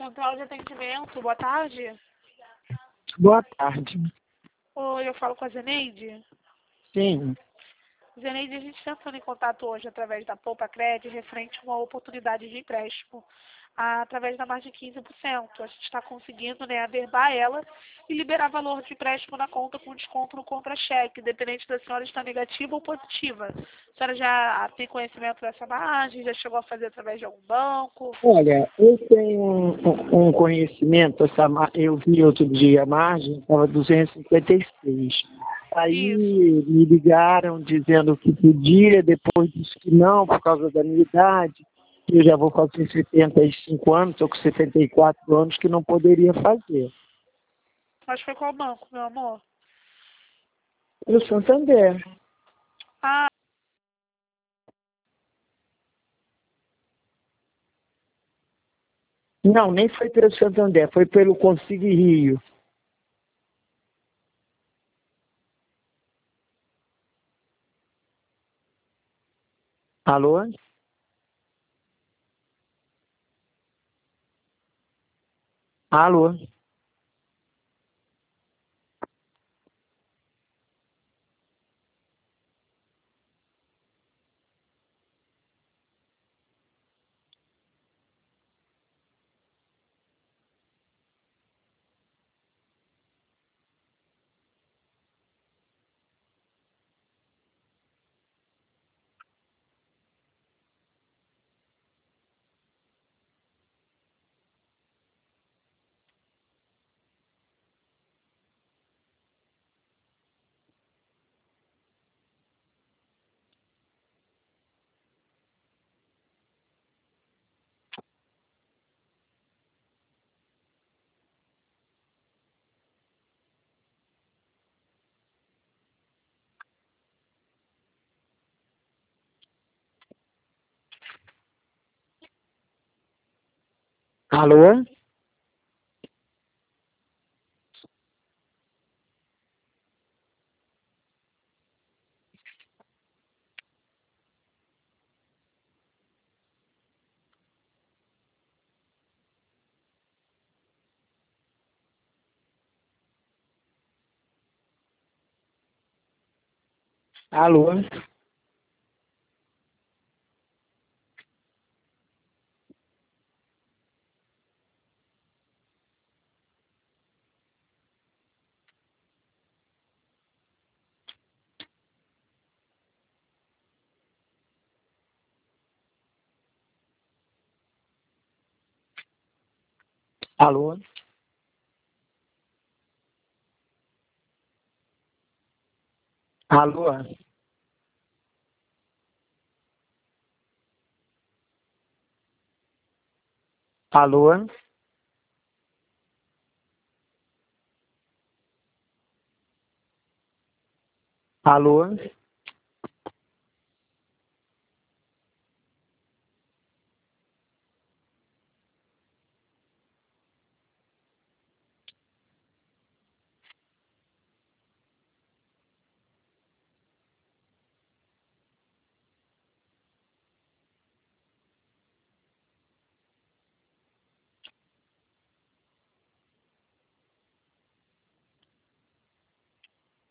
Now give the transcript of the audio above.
Central de Atendimento, boa tarde. Boa tarde. Oi, eu falo com a Zeneide. Sim. Zeneide, a gente está entrando em contato hoje através da Poupa Cred, referente a uma oportunidade de empréstimo através da margem de 15%. A gente está conseguindo, averbar ela e liberar valor de empréstimo na conta com desconto no contra-cheque, independente da senhora estar negativa ou positiva. A senhora já tem conhecimento dessa margem? Já chegou a fazer através de algum banco? Olha, eu tenho um conhecimento, eu vi outro dia a margem, estava 256. Aí Isso. me ligaram dizendo que podia, depois disse que não, por causa da minha idade. Eu já vou fazer 75 anos, estou com 74 anos, que não poderia fazer. Mas foi qual banco, meu amor? No Santander. Ah, Não, nem foi pelo Santander, foi pelo Consigo Rio. Alô? Alô? Alô? Alô? Alô? Alô? Alô? Alô?